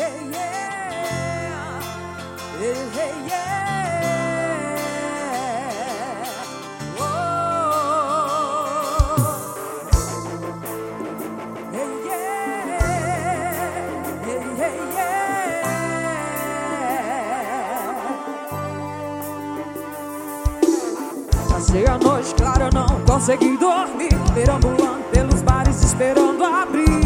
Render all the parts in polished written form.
hey, yeah. Hey, hey, yeah. Oh. Hey, yeah. Hey, hey, yeah. Passei a noite clara, eu não consegui dormir, perambulando pelos bares esperando abrir.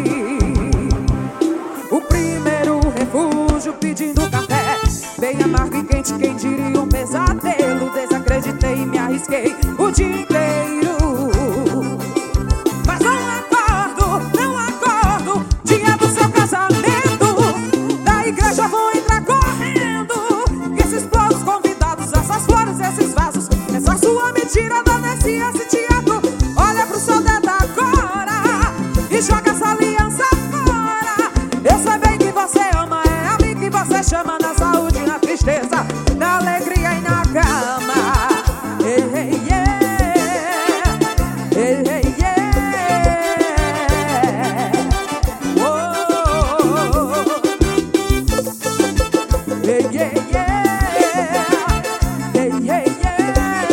O primeiro refúgio pedindo café, bem amargo e quente, quem diria um pesadelo. Desacreditei e me arrisquei o dia inteiro, mas não acordo, dia do seu casamento. Da igreja vou entrar correndo, esses planos convidados, essas flores, esses vasos, essa sua mentira, dona, esse teatro. Olha pro seu dedo agora e joga essa aliança fora. Eu sei bem que você ama, é a mim que você chama, na saúde, na tristeza, na alegria e na cama. Hey, hey, yeah. Hey, hey, yeah. Oh. Hey, yeah, yeah. Hey, hey, yeah.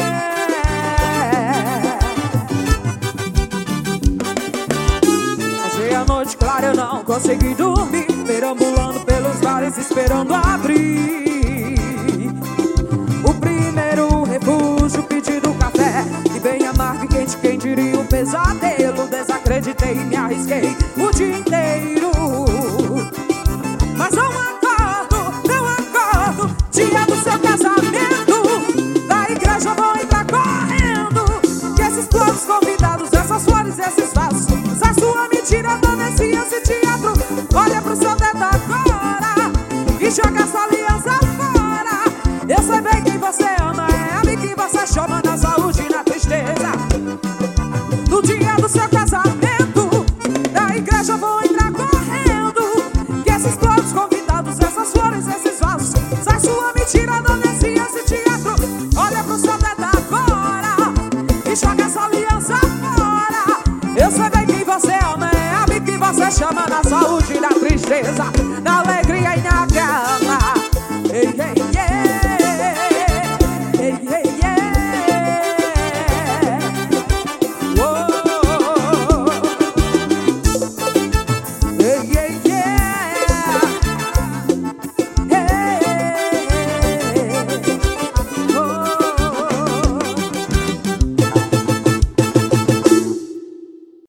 Passei a noite clara, eu não consegui dormir, perambulando pelos bares esperando abrir. O primeiro refúgio pedindo café, e bem amargo e quente, quem diria um pesadelo. Desacreditei e me arrisquei o dia inteiro,